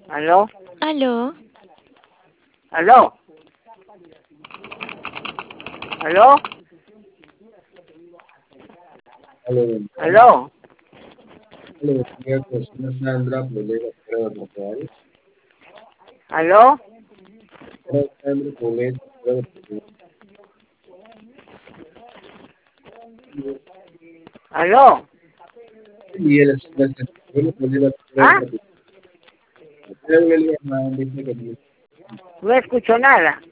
¿Aló? Aló, ¿Aló? ¿Aló? Aló, buen día. ¿Aló? Aló, buen día, cocina Sandra, Polega, Prueba Portuario. ¿Aló? Sandra, Polega, Prueba Portuario. ¿Aló? Y el señor Sandra, Polega, Prueba ¿Ah? Portuario. Usted le llamaba, dice que No escucho nada.